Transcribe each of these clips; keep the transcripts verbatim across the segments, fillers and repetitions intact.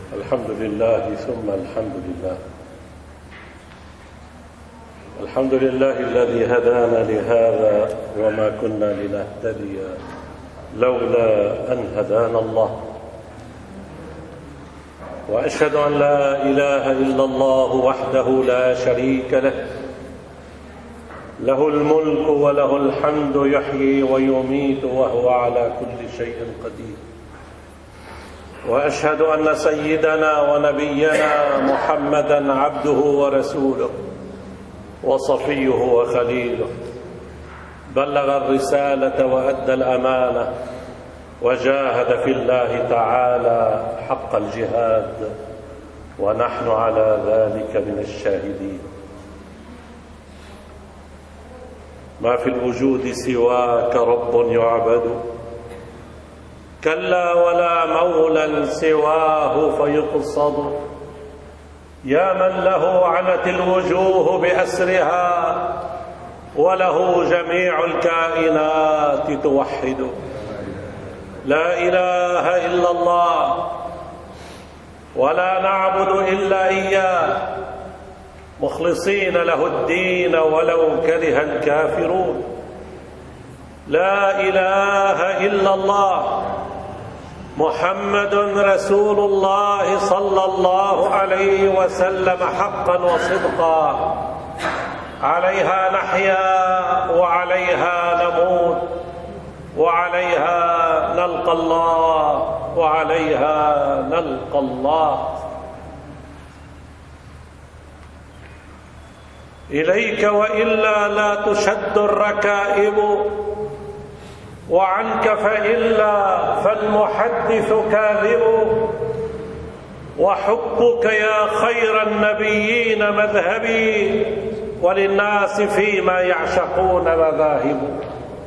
الحمد لله ثم الحمد لله. الحمد لله الذي هدانا لهذا وما كنا لنهتدي لولا أن هدانا الله. وأشهد أن لا إله إلا الله وحده لا شريك له، له الملك وله الحمد، يحيي ويميت وهو على كل شيء قدير. وأشهد أن سيدنا ونبينا محمدًا عبده ورسوله وصفيه وخليله، بلغ الرسالة وأدى الأمانة وجاهد في الله تعالى حق الجهاد، ونحن على ذلك من الشاهدين. ما في الوجود سواك رب يعبد، كلا ولا مولى سواه فيقصد. يا من له عنت الوجوه بأسرها، وله جميع الكائنات توحد. لا إله إلا الله، ولا نعبد إلا إياه، مخلصين له الدين ولو كره الكافرون. لا إله إلا الله، محمد رسول الله صلى الله عليه وسلم حقا وصدقا. عليها نحيا وعليها نموت وعليها نلقى الله وعليها نلقى الله. إليك وإلا لا تشد الركائب، وعنك فإلا فالمحدث كاذب. وحبك يا خير النبيين مذهبي، وللناس فيما يعشقون مذاهب.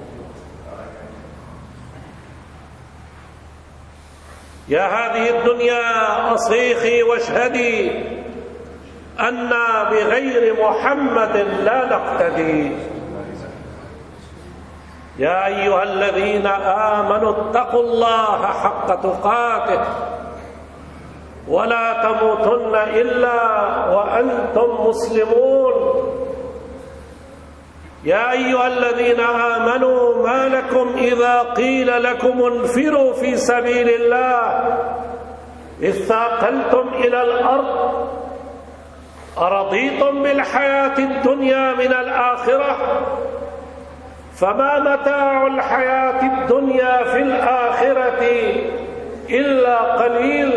يا هذه الدنيا أصيخي واشهدي، أنا بغير محمد لا نقتدي. يا أيها الذين آمنوا اتقوا الله حق تقاته، ولا تموتن إلا وأنتم مسلمون. يا أيها الذين آمنوا ما لكم إذا قيل لكم انفروا في سبيل الله اثاقلتم إلى الأرض، أرضيتم بالحياة الدنيا من الآخرة؟ فما متاع الحياة الدنيا في الآخرة إلا قليل.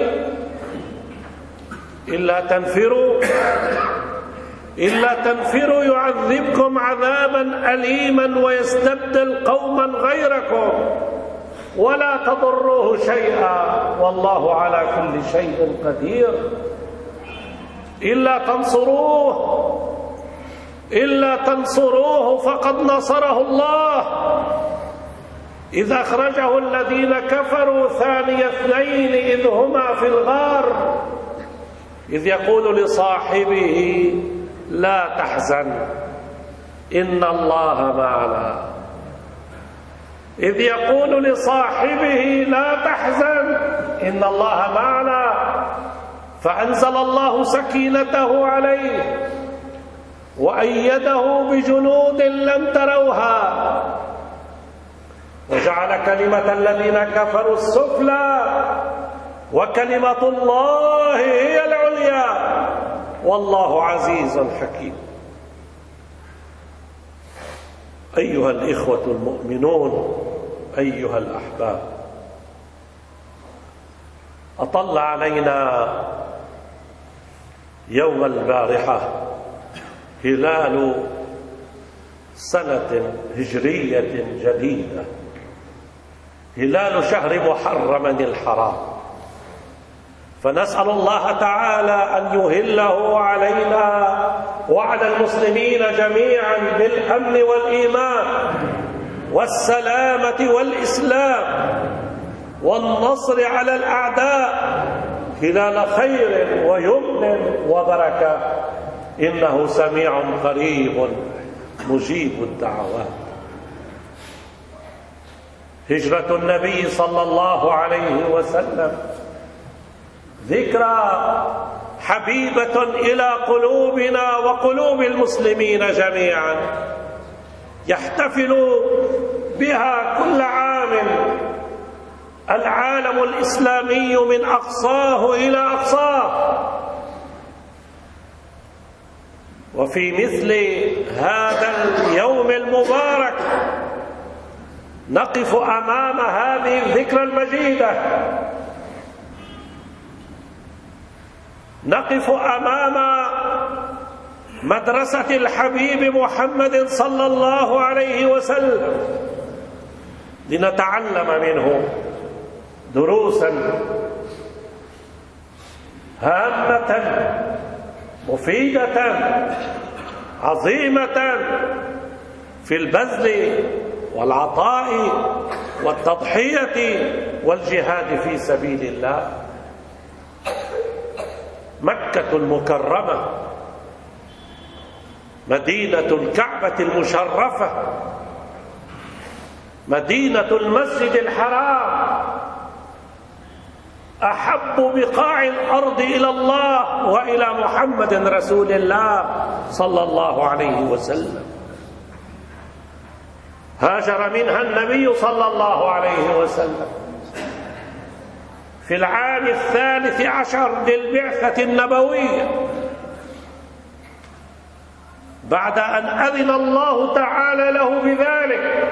إلا تنفروا إلا تنفروا يعذبكم عذابا أليما ويستبدل قوما غيركم ولا تضروه شيئا، والله على كل شيء قدير. إلا تنصروه إلا تنصروه فقد نصره الله، إذ أخرجه الذين كفروا ثاني اثنين إذ هما في الغار، إذ يقول لصاحبه لا تحزن إن الله معنا. إذ يقول لصاحبه لا تحزن إن الله معنا، فأنزل الله سكينته عليه وأيده بجنود لم تروها، وجعل كلمة الذين كفروا السفلى وكلمة الله هي العليا، والله عزيز حكيم. أيها الإخوة المؤمنون، أيها الأحباب، أطل علينا يوم البارحة هلال سنة هجرية جديدة، هلال شهر محرم الحرام، فنسأل الله تعالى أن يهله علينا وعلى المسلمين جميعا بالأمن والإيمان والسلامة والإسلام والنصر على الأعداء، هلال خير ويمن وبركة، إنه سميع قريب مجيب الدعوات. هجرة النبي صلى الله عليه وسلم ذكرى حبيبة إلى قلوبنا وقلوب المسلمين جميعا، يحتفل بها كل عام العالم الإسلامي من أقصاه إلى أقصاه. وفي مثل هذا اليوم المبارك نقف أمام هذه الذكرى المجيدة، نقف أمام مدرسة الحبيب محمد صلى الله عليه وسلم لنتعلم منه دروسا هامة مفيدة عظيمة في البذل والعطاء والتضحية والجهاد في سبيل الله. مكة المكرمة، مدينة الكعبة المشرفة، مدينة المسجد الحرام، أحب بقاع الأرض إلى الله وإلى محمد رسول الله صلى الله عليه وسلم. هاجر منها النبي صلى الله عليه وسلم في العام الثالث عشر للبعثة النبوية، بعد أن أذن الله تعالى له بذلك،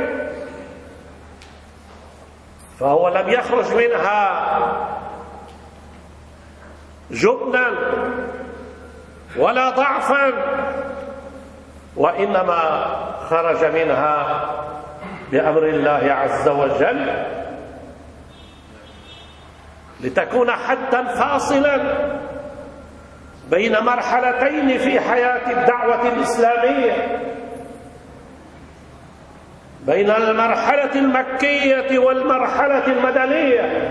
فهو لم يخرج منها جبنا ولا ضعفا، وإنما خرج منها بأمر الله عز وجل لتكون حدا فاصلا بين مرحلتين في حياة الدعوة الإسلامية، بين المرحلة المكية والمرحلة المدنية،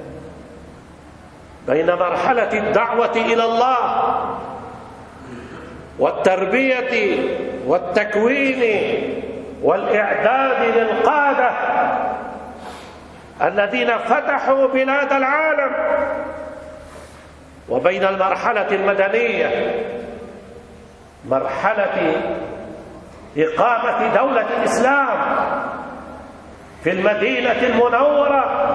بين مرحلة الدعوة إلى الله والتربية والتكوين والإعداد للقادة الذين فتحوا بلاد العالم، وبين المرحلة المدنية، مرحلة إقامة دولة الإسلام في المدينة المنورة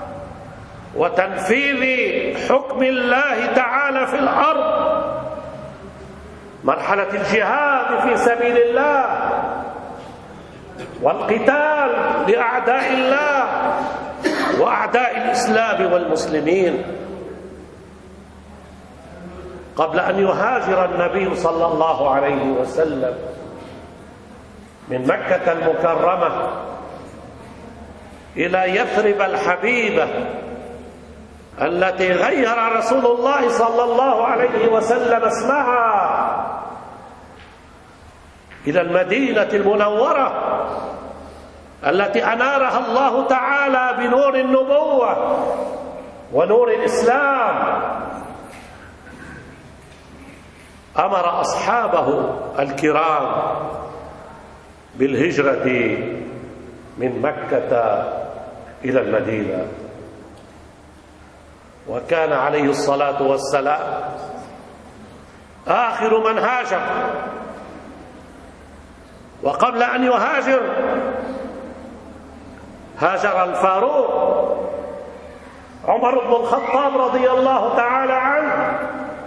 وتنفيذ حكم الله تعالى في الأرض، مرحلة الجهاد في سبيل الله والقتال لأعداء الله وأعداء الإسلام والمسلمين. قبل أن يهاجر النبي صلى الله عليه وسلم من مكة المكرمة إلى يثرب الحبيبة التي غير رسول الله صلى الله عليه وسلم اسمها إلى المدينة المنورة التي أنارها الله تعالى بنور النبوة ونور الإسلام، أمر أصحابه الكرام بالهجرة من مكة إلى المدينة. وكان عليه الصلاة والسلام آخر من هاجر، وقبل أن يهاجر هاجر الفاروق عمر بن الخطاب رضي الله تعالى عنه،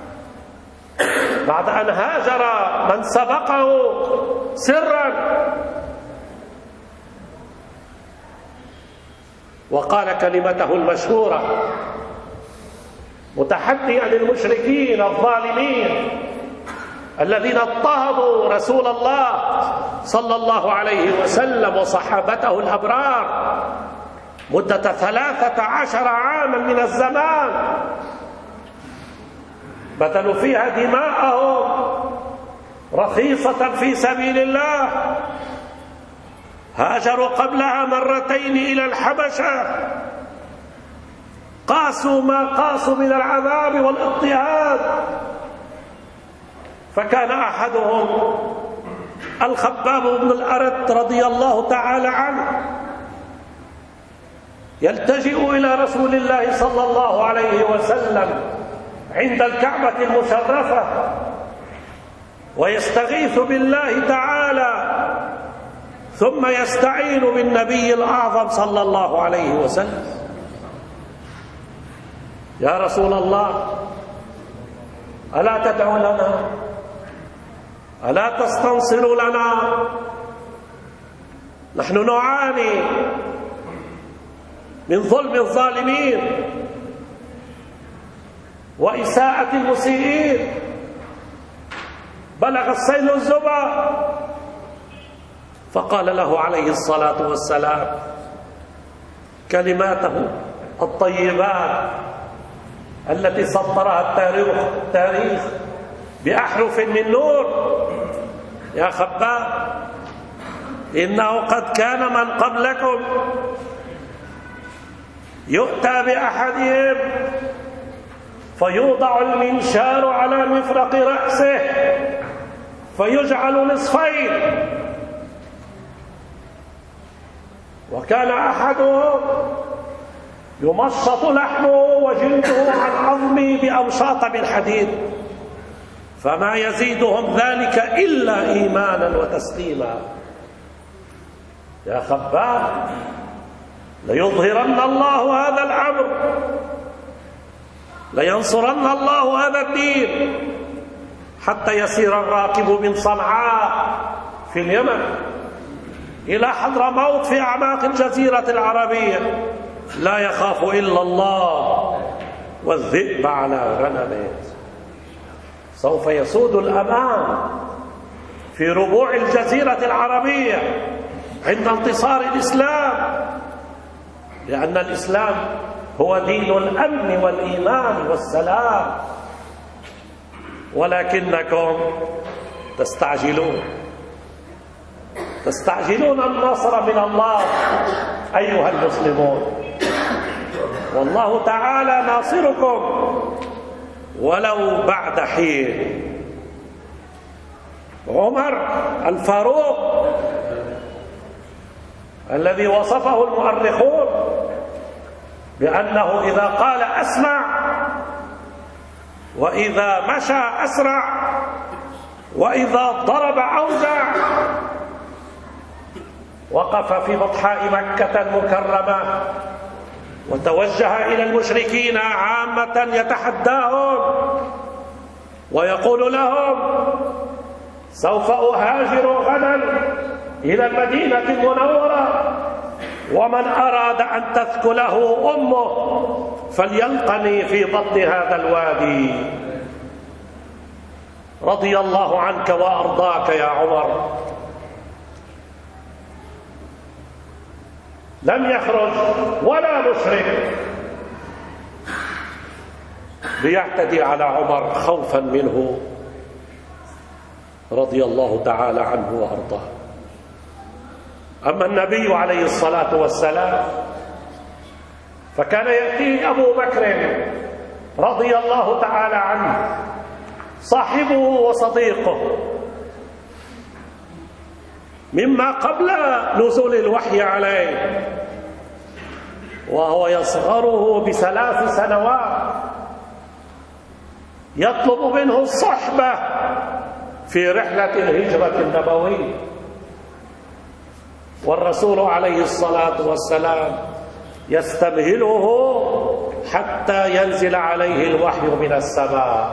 بعد أن هاجر من سبقه سرا، وقال كلمته المشهورة متحديا للمشركين الظالمين الذين اضطهدوا رسول الله صلى الله عليه وسلم وصحابته الأبرار مدة ثلاثة عشر عاما من الزمان، بذلوا فيها دماءهم رخيصة في سبيل الله. هاجروا قبلها مرتين إلى الحبشة، قاسوا ما قاسوا من العذاب والاضطهاد، فكان أحدهم الخباب بن الأرت رضي الله تعالى عنه يلتجئ إلى رسول الله صلى الله عليه وسلم عند الكعبة المشرفة ويستغيث بالله تعالى، ثم يستعين بالنبي الأعظم صلى الله عليه وسلم: يا رسول الله، ألا تدعو لنا؟ ألا تستنصر لنا؟ نحن نعاني من ظلم الظالمين وإساءة المسيئين، بلغ السيل الزبا. فقال له عليه الصلاة والسلام كلماته الطيبات التي سطرها التاريخ التاريخ بأحرف من نور: يا خباب، إنه قد كان من قبلكم يؤتى بأحدهم فيوضع المنشار على مفرق رأسه فيجعل نصفين، وكان أحدهم يمشط لحمه وجلده عن عظمه بأمشاط من حديد، فما يزيدهم ذلك إلا إيمانا وتسليما. يا خباب، ليظهرن الله هذا الأمر، لينصرن الله هذا الدين، حتى يسير الراكب من صنعاء في اليمن إلى حضرموت في أعماق الجزيرة العربية لا يخاف إلا الله والذئب على غنمه. سوف يسود الأمان في ربوع الجزيرة العربية عند انتصار الإسلام، لأن الإسلام هو دين الأمن والإيمان والسلام، ولكنكم تستعجلون تستعجلون النصر من الله أيها المسلمون، والله تعالى ناصركم ولو بعد حين. عمر الفاروق الذي وصفه المؤرخون بأنه إذا قال أسمع، وإذا مشى أسرع، وإذا ضرب أوزع، وقف في بطحاء مكة المكرمة وتوجه إلى المشركين عامة يتحداهم ويقول لهم: سوف أهاجر غدا إلى المدينة المنورة، ومن أراد أن تثكله أمه فليلقني في بطن هذا الوادي. رضي الله عنك وأرضاك يا عمر. لم يخرج ولا مشرك ليعتدي على عمر خوفا منه رضي الله تعالى عنه وأرضاه. أما النبي عليه الصلاة والسلام فكان يأتيه أبو بكر رضي الله تعالى عنه صاحبه وصديقه مما قبل نزول الوحي عليه، وهو يصغره بثلاث سنوات، يطلب منه الصحبة في رحلة الهجرة النبوية، والرسول عليه الصلاة والسلام يستمهله حتى ينزل عليه الوحي من السماء.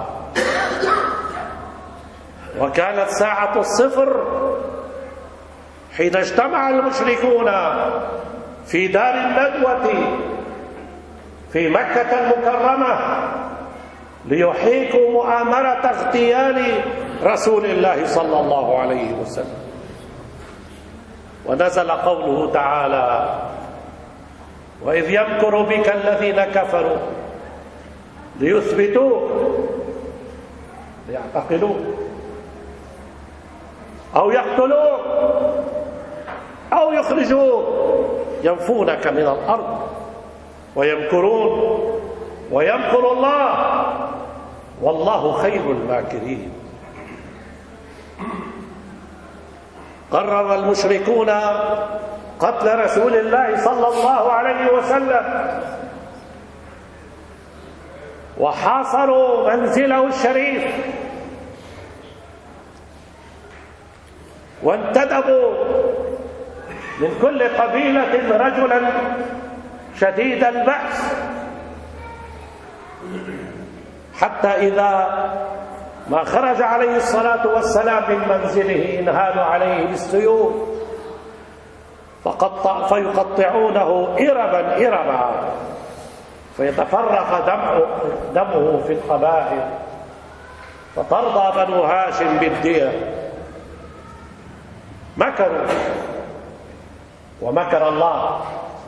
وكانت ساعة الصفر حين اجتمع المشركون في دار الندوة في مكة المكرمة ليحيكوا مؤامرة اغتيال رسول الله صلى الله عليه وسلم، ونزل قوله تعالى: وإذ يمكر بك الذين كفروا ليثبتوك ليعتقلوك أو يقتلوك أو يخرجوك ينفونك من الأرض ويمكرون ويمكر الله والله خير الماكرين. قرر المشركون قتل رسول الله صلى الله عليه وسلم، وحاصروا منزله الشريف وانتدبوا من كل قبيلة رجلا شديد البأس، حتى إذا ما خرج عليه الصلاة والسلام من منزله انهالوا عليه بالسيوف فقطع فيقطعونه إربا إربا فيتفرق دمه, دمه في القبائل، فترضى بنو هاشم بالدية. مكروا ومكر الله،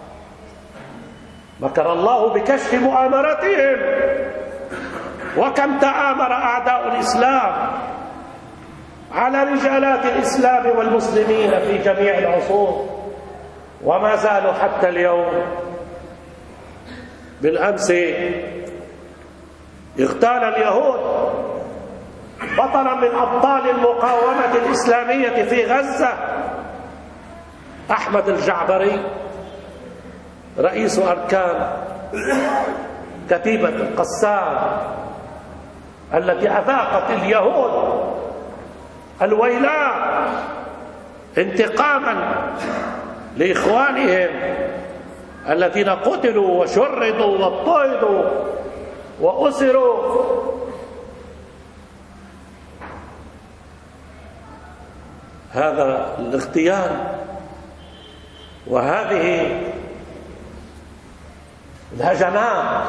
مكر الله بكشف مؤامرتهم. وكم تآمر أعداء الإسلام على رجالات الإسلام والمسلمين في جميع العصور، وما زالوا حتى اليوم. بالأمس اغتال اليهود بطلا من أبطال المقاومة الإسلامية في غزة أحمد الجعبري، رئيس أركان كتيبة القسام التي أذاقت اليهود الويلات انتقاما لإخوانهم الذين قتلوا وشردوا واضطهدوا وأسروا. هذا الاغتيال وهذه الهجمات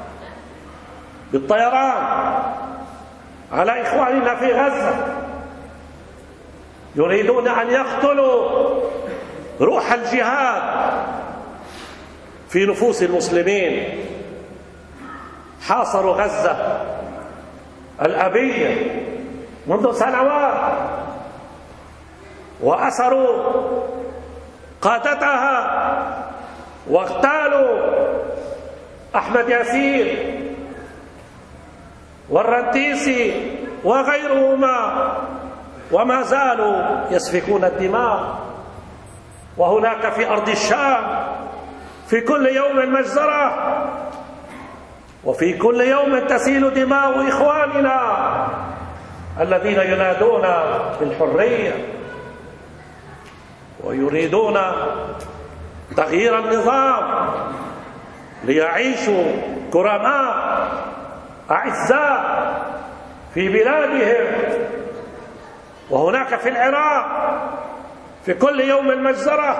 بالطيران على إخواننا في غزة يريدون أن يقتلوا روح الجهاد في نفوس المسلمين. حاصروا غزة الأبية منذ سنوات وأسروا قادتها واغتالوا أحمد ياسين والرنتيسي وغيرهما، وما زالوا يسفكون الدماء. وهناك في أرض الشام في كل يوم مجزرة، وفي كل يوم تسيل دماء إخواننا الذين ينادون بالحرية ويريدون تغيير النظام ليعيشوا كرماء أعزاء في بلادهم. وهناك في العراق في كل يوم مجزرة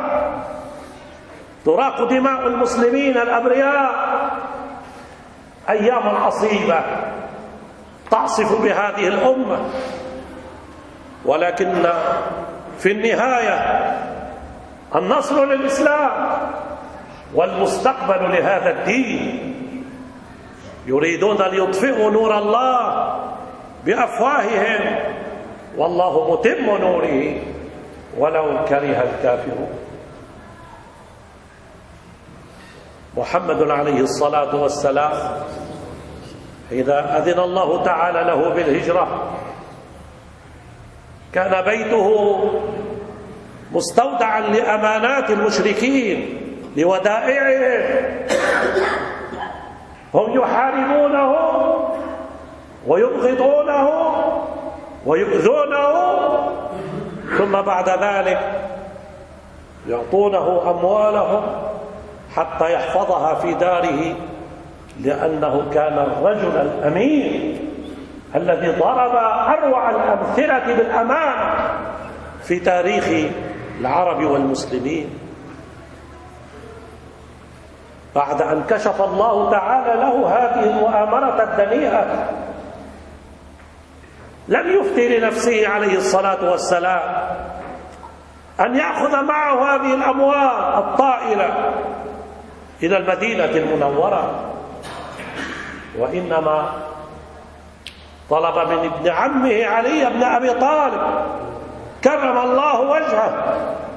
تراق دماء المسلمين الأبرياء. أيام عصيبة تعصف بهذه الأمة، ولكن في النهاية النصر للإسلام والمستقبل لهذا الدين. يريدون ليطفئوا نور الله بأفواههم والله متم نوره ولو كره الكافرون. محمد عليه الصلاة والسلام إذا أذن الله تعالى له بالهجرة كان بيته مستودعا لأمانات المشركين لودائعهم. هم يحاربونه ويبغضونه ويؤذونه، ثم بعد ذلك يعطونه أموالهم حتى يحفظها في داره، لأنه كان الرجل الأمين الذي ضرب أروع الأمثلة بالأمانة في تاريخ العرب والمسلمين. بعد أن كشف الله تعالى له هذه المؤامرة الدنيئة لم يفتي لنفسه عليه الصلاة والسلام أن يأخذ معه هذه الأموال الطائلة إلى المدينة المنورة، وإنما طلب من ابن عمه علي بن أبي طالب كرم الله وجهه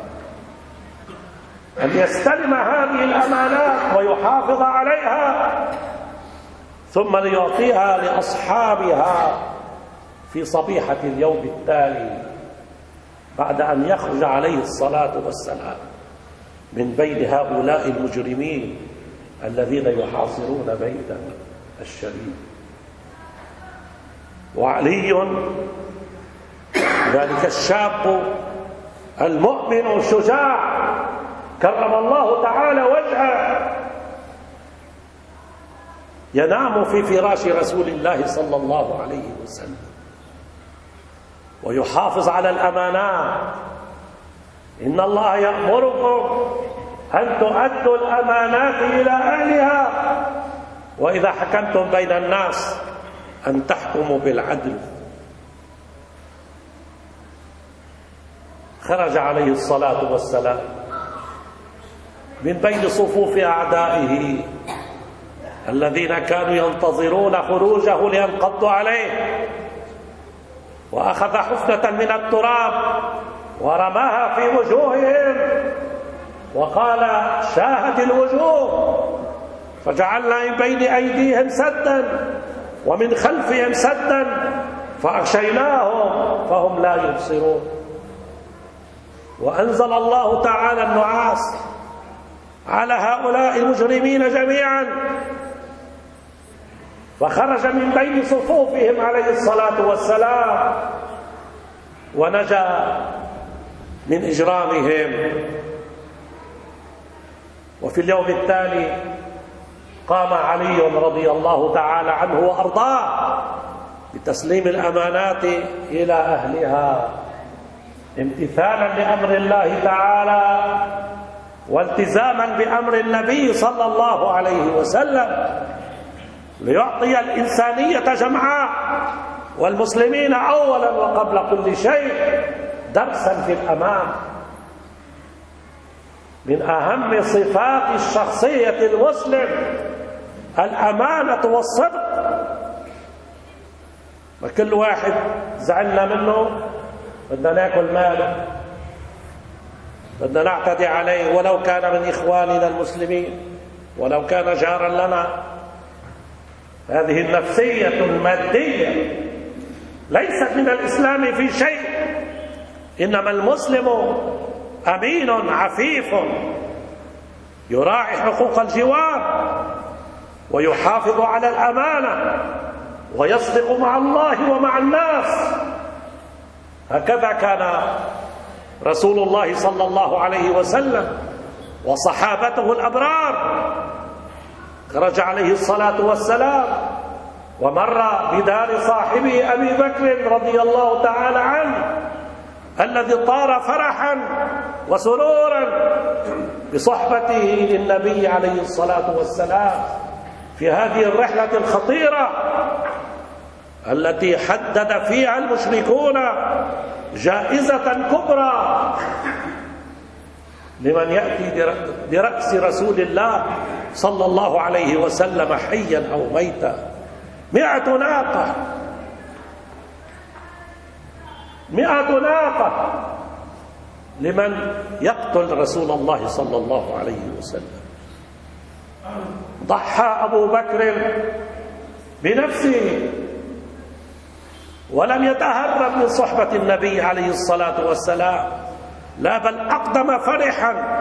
أن يستلم هذه الأمانات ويحافظ عليها ثم ليعطيها لأصحابها في صبيحة اليوم التالي بعد أن يخرج عليه الصلاة والسلام من بين هؤلاء المجرمين الذين يحاصرون بيت الشريف. وعلي ذلك الشاب المؤمن الشجاع كرم الله تعالى وجهه ينام في فراش رسول الله صلى الله عليه وسلم ويحافظ على الأمانات. إن الله يأمركم أن تؤدوا الأمانات إلى أهلها وإذا حكمتم بين الناس أن تحكموا بالعدل. خرج عليه الصلاة والسلام من بين صفوف أعدائه الذين كانوا ينتظرون خروجه لينقضوا عليه، وأخذ حفنة من التراب ورماها في وجوههم وقال: شاهت الوجوه، فجعلنا من بين أيديهم سدا ومن خلفهم سدا فأغشيناهم فهم لا يبصرون. وأنزل الله تعالى النعاس على هؤلاء المجرمين جميعا، فخرج من بين صفوفهم عليه الصلاة والسلام ونجا من إجرامهم. وفي اليوم التالي قام علي رضي الله تعالى عنه وأرضاه بتسليم الأمانات إلى أهلها امتثالا لأمر الله تعالى والتزاما بأمر النبي صلى الله عليه وسلم، ليعطي الإنسانية جمعاء والمسلمين أولا وقبل كل شيء درسا في الأمان. من أهم صفات الشخصية المسلم الأمانة والصدق. وكل واحد زعلنا منه بدنا ناكل ماله، بدنا نعتدي عليه ولو كان من إخواننا المسلمين، ولو كان جارا لنا. هذه النفسية المادية ليست من الإسلام في شيء، إنما المسلم أمين عفيف يراعي حقوق الجوار ويحافظ على الأمانة ويصدق مع الله ومع الناس. هكذا كان رسول الله صلى الله عليه وسلم وصحابته الأبرار. خرج عليه الصلاة والسلام ومر بدار صاحبه أبي بكر رضي الله تعالى عنه الذي طار فرحا وسرورا بصحبته للنبي عليه الصلاة والسلام في هذه الرحلة الخطيرة التي حدد فيها المشركون جائزة كبرى لمن يأتي برأس رسول الله صلى الله عليه وسلم حيا أو ميتا. مئة ناقة مئة ناقة لمن يقتل رسول الله صلى الله عليه وسلم. ضحى أبو بكر بنفسه ولم يتهرب من صحبة النبي عليه الصلاة والسلام، لا بل أقدم فرحا،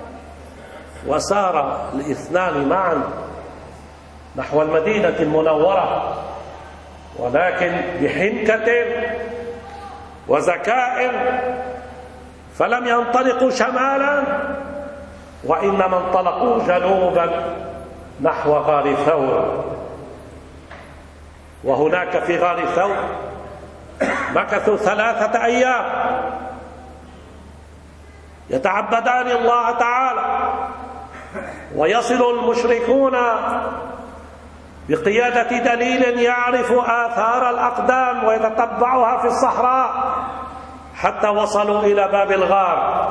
وسار الاثنان معا نحو المدينة المنورة، ولكن بحنكة وذكاء، فلم ينطلقوا شمالا وإنما انطلقوا جنوبا نحو غار ثور. وهناك في غار ثور مكثوا ثلاثة أيام يتعبدان الله تعالى، ويصل المشركون بقيادة دليل يعرف آثار الأقدام ويتتبعها في الصحراء حتى وصلوا إلى باب الغار،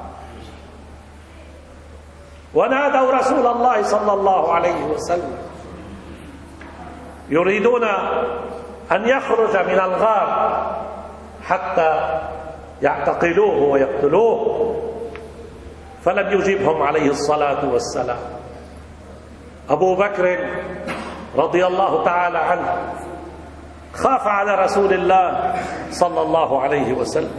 ونادوا رسول الله صلى الله عليه وسلم يريدون أن يخرج من الغار حتى يعتقلوه ويقتلوه، فلم يجبهم عليه الصلاة والسلام. أبو بكر رضي الله تعالى عنه خاف على رسول الله صلى الله عليه وسلم،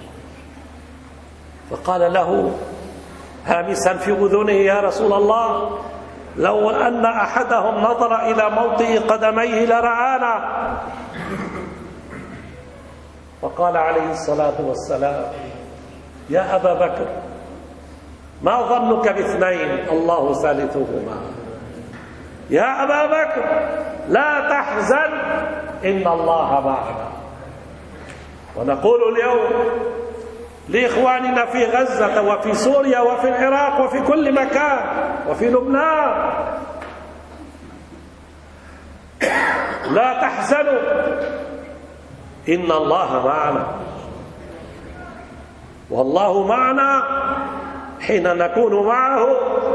فقال له هامسا في أذنه: يا رسول الله، لو أن أحدهم نظر إلى موطئ قدميه لرآنا. فقال عليه الصلاة والسلام: يا أبا بكر، ما ظنك باثنين الله ثالثهما؟ يا أبا بكر لا تحزن إن الله معنا. ونقول اليوم لإخواننا في غزة وفي سوريا وفي العراق وفي كل مكان وفي لبنان: لا تحزنوا إن الله معنا. والله معنا حين نكون معه،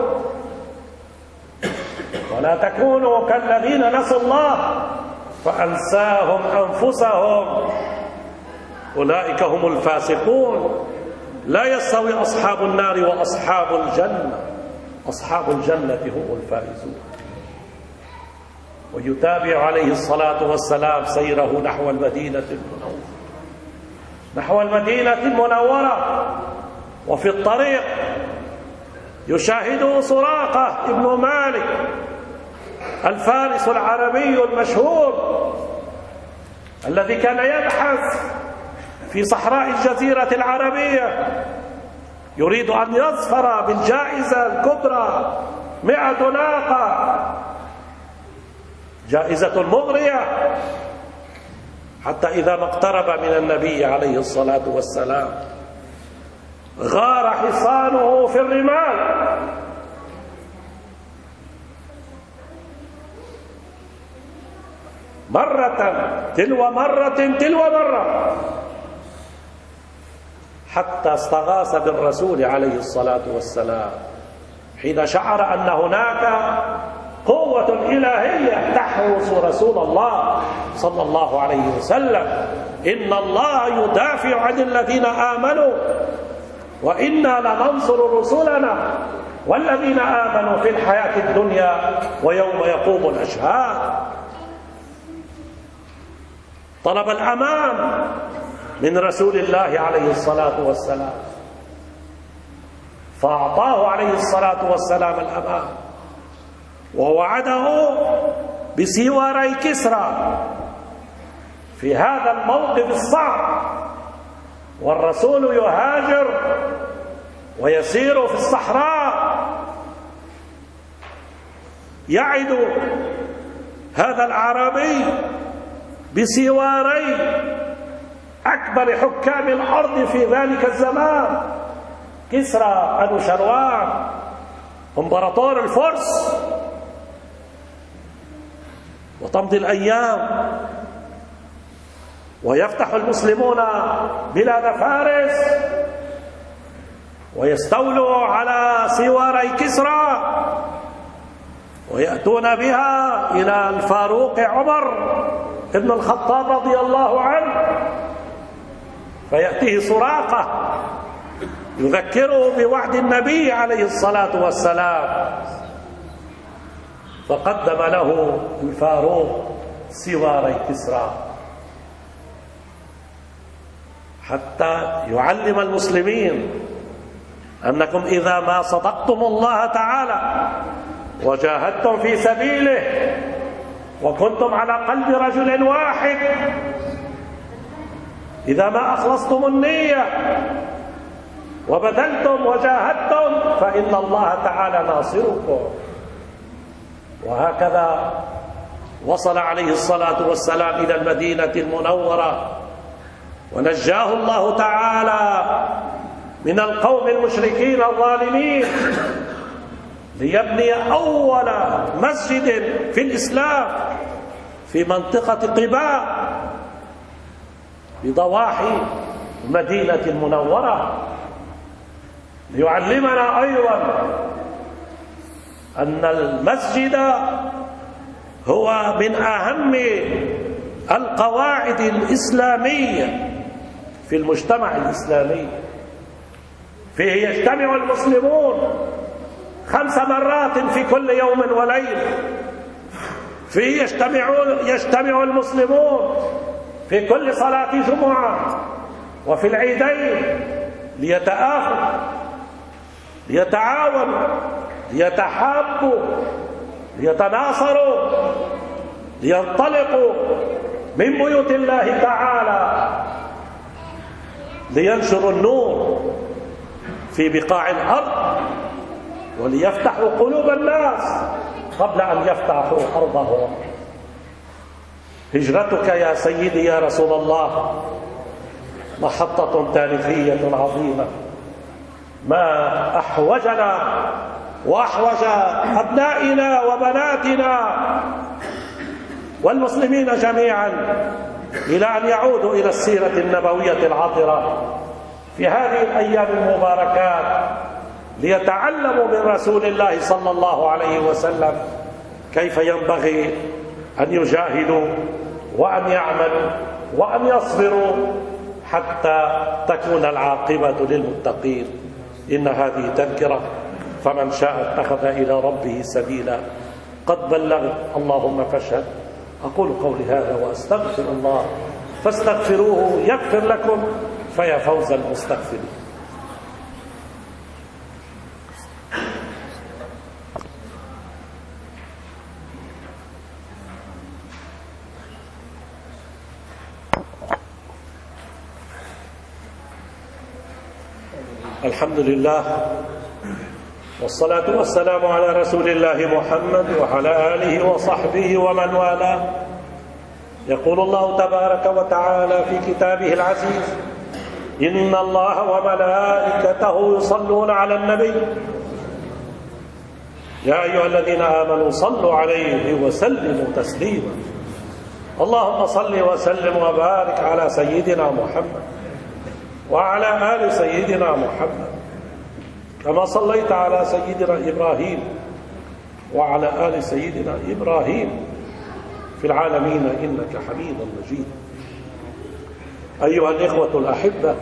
ولا تكونوا كالذين نسوا الله فأنساهم أنفسهم أولئك هم الفاسقون. لا يستوي أصحاب النار وأصحاب الجنة، أصحاب الجنة هم الفائزون. ويتابع عليه الصلاة والسلام سيره نحو المدينة المنورة نحو المدينة المنورة وفي الطريق يشاهده سراقة ابن مالك الفارس العربي المشهور الذي كان يبحث في صحراء الجزيرة العربية، يريد أن يظفر بالجائزة الكبرى مئة ناقة، جائزة مغرية، حتى إذا ما اقترب من النبي عليه الصلاة والسلام غار حصانه في الرمال. مرة تلو مرة تلو مرة، حتى استغاث بالرسول عليه الصلاة والسلام حين شعر أن هناك قوة إلهية تحرس رسول الله صلى الله عليه وسلم. إن الله يدافع عن الذين آمنوا وإنا لننصر رسلنا والذين آمنوا في الحياة الدنيا ويوم يقوم الأشهاد. طلب الأمان من رسول الله عليه الصلاة والسلام، فأعطاه عليه الصلاة والسلام الأمان، ووعده بسواري كسرى في هذا الموقف الصعب، والرسول يهاجر ويسير في الصحراء، يعد هذا الأعرابي بسواري أكبر حكام الأرض في ذلك الزمان، كسرى أنوشروان إمبراطور الفرس. وتمضي الأيام ويفتح المسلمون بلاد فارس ويستولوا على سواري كسرى ويأتون بها إلى الفاروق عمر ابن الخطاب رضي الله عنه، فيأتيه سراقة يذكره بوعد النبي عليه الصلاة والسلام، فقدم له الفاروق سواري كسرى حتى يعلم المسلمين أنكم إذا ما صدقتم الله تعالى وجاهدتم في سبيله وكنتم على قلب رجل واحد، إذا ما أخلصتم النية وبذلتم وجاهدتم فإن الله تعالى ناصركم. وهكذا وصل عليه الصلاة والسلام إلى المدينة المنورة ونجاه الله تعالى من القوم المشركين الظالمين ليبني أول مسجد في الإسلام في منطقة قباء بضواحي المدينة المنورة، ليعلمنا أيضا أن المسجد هو من أهم القواعد الإسلامية في المجتمع الإسلامي. فيه يجتمع المسلمون خمس مرات في كل يوم وليلة، فيه يجتمع يجتمع المسلمون في كل صلاة جمعة وفي العيدين ليتآخوا ليتعاونوا ليتحابوا ليتناصروا لينطلقوا من بيوت الله تعالى لينشروا النور في بقاع الأرض وليفتحوا قلوب الناس قبل أن يفتحوا أرضهم. هجرتك يا سيدي يا رسول الله محطة تاريخية عظيمة، ما أحوجنا وأحوج أبنائنا وبناتنا والمسلمين جميعا إلى أن يعودوا إلى السيرة النبوية العطرة في هذه الأيام المباركات، ليتعلموا من رسول الله صلى الله عليه وسلم كيف ينبغي أن يجاهدوا وأن يعملوا وأن يصبروا حتى تكون العاقبة للمتقين. إن هذه تذكرة، فمن شاء اتخذ إلى ربه سبيلا. قد بلغت، اللهم فاشهد. أقول قولي هذا وأستغفر الله فاستغفروه يغفر لكم، فيا فوز المستغفرين. الحمد لله والصلاة والسلام على رسول الله محمد وعلى آله وصحبه ومن والاه. يقول الله تبارك وتعالى في كتابه العزيز: إن الله وملائكته يصلون على النبي يا أيها الذين آمنوا صلوا عليه وسلموا تسليما. اللهم صل وسلم وبارك على سيدنا محمد وعلى آل سيدنا محمد كما صليت على سيدنا إبراهيم وعلى آل سيدنا إبراهيم في العالمين إنك حميد مجيد. أيها الإخوة الأحبة،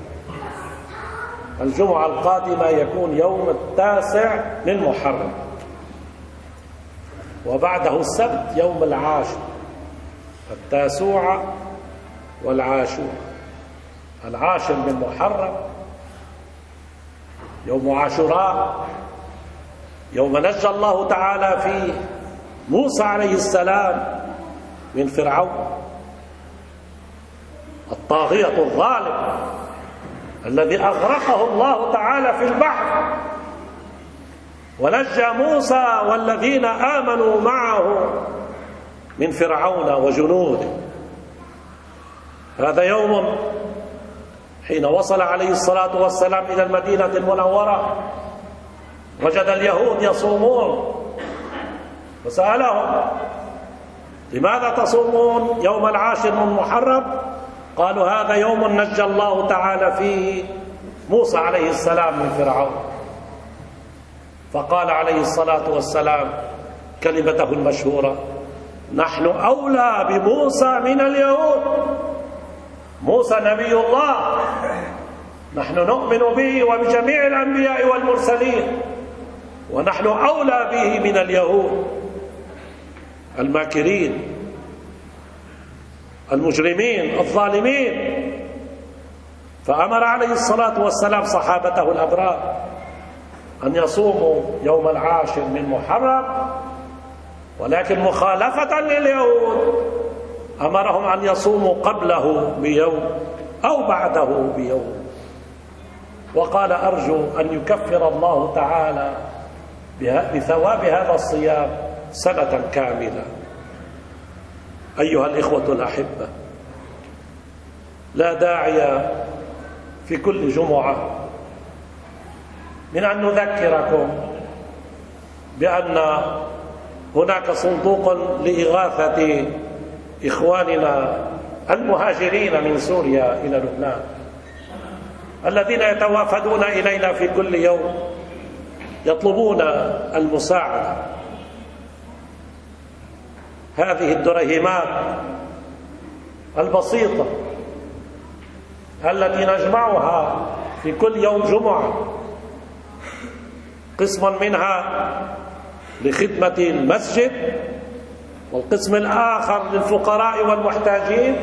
الجمعة القادمة يكون يوم التاسع من محرم، وبعده السبت يوم العاشر، التاسوعة والعاشور. العاشر من محرم يوم عاشوراء، يوم نجى الله تعالى فيه موسى عليه السلام من فرعون الطاغية الظالم الذي أغرقه الله تعالى في البحر، ونجى موسى والذين آمنوا معه من فرعون وجنوده. هذا يوم حين وصل عليه الصلاة والسلام إلى المدينة المنورة وجد اليهود يصومون، وسألهم: لماذا تصومون يوم العاشر من محرم؟ قالوا: هذا يوم نجى الله تعالى فيه موسى عليه السلام من فرعون. فقال عليه الصلاة والسلام كلمته المشهورة: نحن أولى بموسى من اليهود. موسى نبي الله، نحن نؤمن به وبجميع الأنبياء والمرسلين، ونحن أولى به من اليهود الماكرين المجرمين الظالمين. فأمر عليه الصلاة والسلام صحابته الأبرار أن يصوموا يوم العاشر من محرم، ولكن مخالفة لليهود أمرهم أن يصوموا قبله بيوم أو بعده بيوم، وقال: أرجو أن يكفر الله تعالى بثواب هذا الصيام سنة كاملة. أيها الإخوة الأحبة، لا داعي في كل جمعة من أن نذكركم بأن هناك صندوق لإغاثة إخواننا المهاجرين من سوريا إلى لبنان الذين يتوافدون إلينا في كل يوم يطلبون المساعدة. هذه الدرهمات البسيطة التي نجمعها في كل يوم جمعة، قسم منها لخدمة المسجد والقسم الآخر للفقراء والمحتاجين،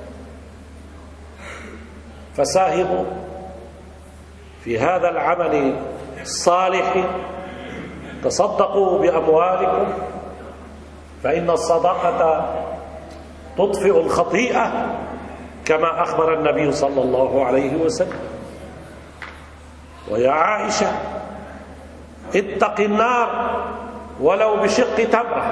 فساهموا في هذا العمل الصالح، تصدقوا بأموالكم، فإن الصدقة تطفئ الخطيئة كما أخبر النبي صلى الله عليه وسلم. ويا عائشة اتق النار ولو بشق تمرة.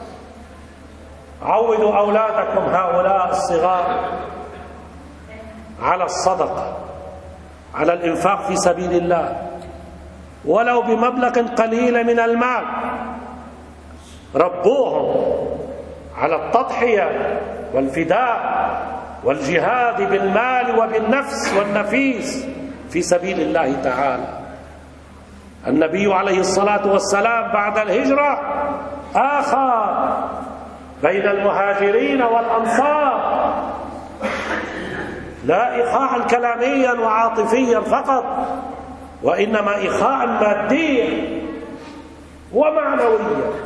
عودوا أولادكم هؤلاء الصغار على الصدقة، على الإنفاق في سبيل الله ولو بمبلغ قليل من المال. ربوهم على التضحية والفداء والجهاد بالمال وبالنفس والنفيس في سبيل الله تعالى. النبي عليه الصلاة والسلام بعد الهجرة آخى بين المهاجرين والأنصار، لا إخاء كلاميا وعاطفيا فقط، وإنما إخاء ماديا ومعنويا.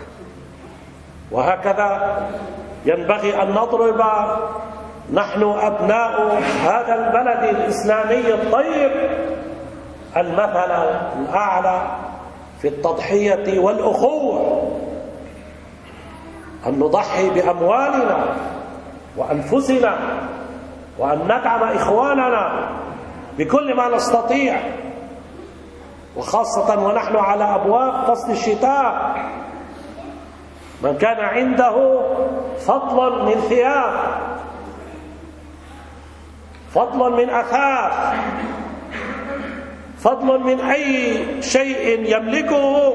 وهكذا ينبغي أن نضرب نحن أبناء هذا البلد الإسلامي الطيب المثل الأعلى في التضحية والأخوة، أن نضحي بأموالنا وأنفسنا وأن ندعم إخواننا بكل ما نستطيع، وخاصة ونحن على أبواب فصل الشتاء. من كان عنده فضل من ثياب، فضل من أثاث، فضل من أي شيء يملكه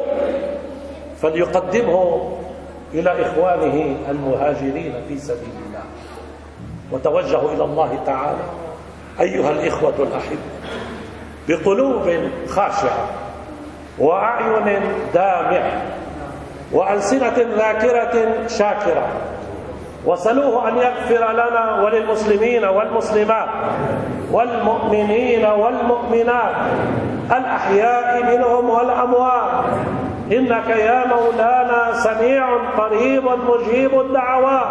فليقدمه إلى إخوانه المهاجرين في سبيل الله. وتوجهوا إلى الله تعالى أيها الإخوة الأحبة بقلوب خاشعة وأعين دامعة وألسنة ذاكرة شاكرة، وسلوه أن يغفر لنا وللمسلمين والمسلمات والمؤمنين والمؤمنات الأحياء منهم والأموات، إنك يا مولانا سميع قريب مجيب الدعوات.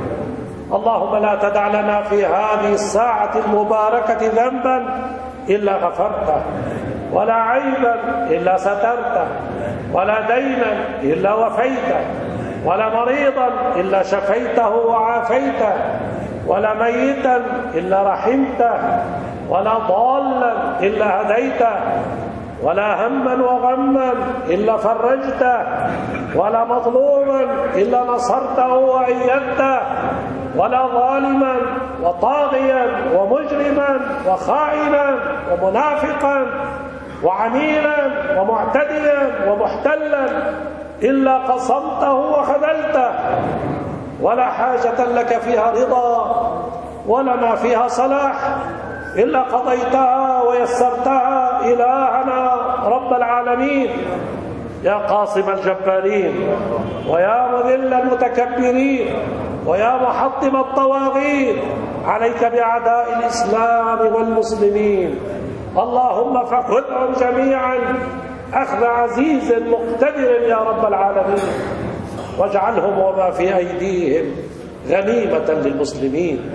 اللهم لا تدع لنا في هذه الساعة المباركة ذنبا إلا غفرته، ولا عيبا إلا سترته، ولا دينا إلا وفيته، ولا مريضا إلا شفيته وعافيته، ولا ميتا إلا رحمته، ولا ضالا إلا هديته، ولا هما وغما إلا فرجته، ولا مظلوما إلا نصرته وأيدته، ولا ظالما وطاغيا ومجرما وخائنا ومنافقا وعميلا ومعتديا ومحتلا إلا قصمته وخذلته. ولا حاجة لك فيها رضا ولنا فيها صلاح إلا قضيتها ويسرتها إلهنا رب العالمين. يا قاصم الجبارين، ويا مذل المتكبرين، ويا محطم الطواغيت، عليك بأعداء الإسلام والمسلمين. اللهم فخذهم جميعا أخذ عزيز مقتدر يا رب العالمين، واجعلهم وما في أيديهم غنيمة للمسلمين.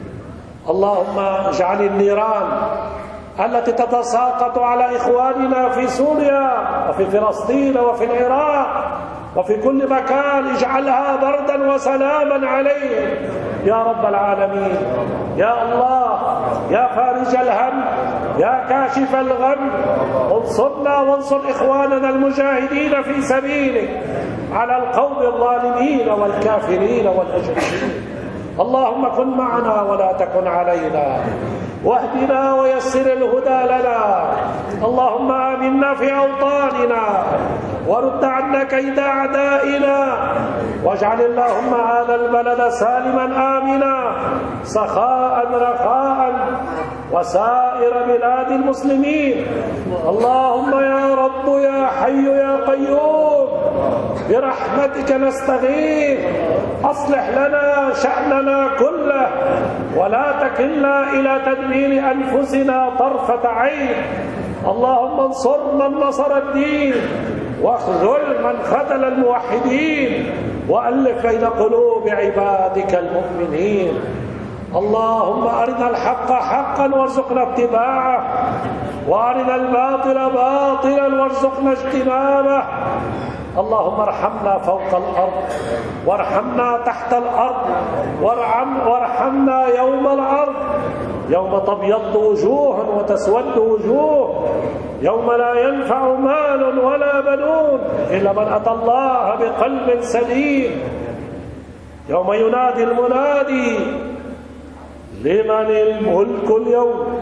اللهم اجعل النيران التي تتساقط على إخواننا في سوريا وفي فلسطين وفي العراق وفي كل مكان اجعلها بردا وسلاما عليهم يا رب العالمين. يا الله يا فارج الهم يا كاشف الغم، انصرنا وانصر إخواننا المجاهدين في سبيلك على القوم الظالمين والكافرين والمجرمين. اللهم كن معنا ولا تكن علينا، واهدنا ويسر الهدى لنا. اللهم آمنا في أوطاننا ورد عنا كيد أعدائنا، واجعل اللهم هذا البلد سالما آمنا سخاء رخاء وسائر بلاد المسلمين. اللهم يا رب يا حي يا قيوم برحمتك نستغيث، أصلح لنا شأننا كله ولا تكلنا إلى تدبير أنفسنا طرفة عين. اللهم انصر من نصر الدين واخذل من خذل الموحدين، وألف بين قلوب عبادك المؤمنين. اللهم أرنا الحق حقا وارزقنا اتباعه، وأرنا الباطل باطلا وارزقنا اجتنابه. اللهم ارحمنا فوق الأرض، وارحمنا تحت الأرض، وارحم وارحمنا يوم العرض، يوم تبيض وجوه وتسود وجوه، يوم لا ينفع مال ولا بنون إلا من أتى الله بقلب سليم، يوم ينادي المنادي لمن الملك اليوم،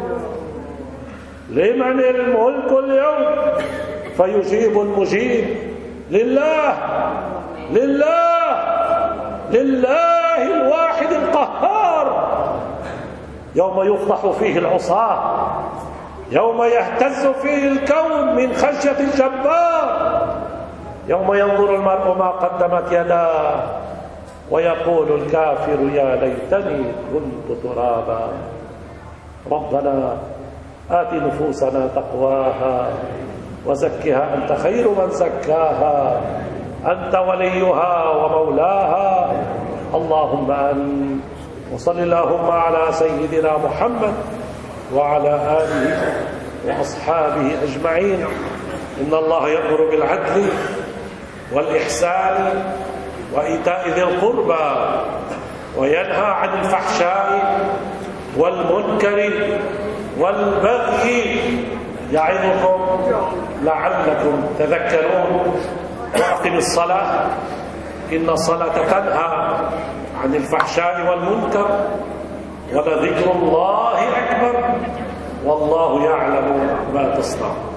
لمن الملك اليوم، فيجيب المجيب لله لله لله الواحد القهار. يوم يفضح فيه العصاة، يوم يهتز فيه الكون من خشية الجبار، يوم ينظر المرء ما قدمت يداه ويقول الكافر يا ليتني كنت ترابا. ربنا آت نفوسنا تقواها وزكها أنت خير من زكاها، أنت وليها ومولاها. اللهم آمين. وصل اللهم على سيدنا محمد وعلى آله وأصحابه أجمعين. إن الله يأمر بالعدل والإحسان وإيتاء ذي القربى وينهى عن الفحشاء والمنكر والبغي يعظكم لعلكم تذكرون. وأقم الصلاة إن الصلاة تنهى عن الفحشاء والمنكر ولذكر الله أكبر والله يعلم ما تصنعون.